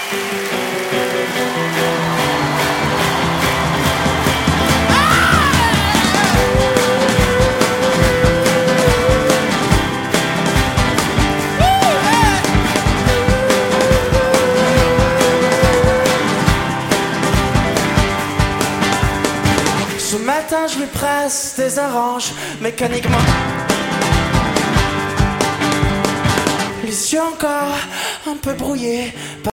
Ce matin je lui presse des oranges mécaniquement, les yeux encore un peu brouillés.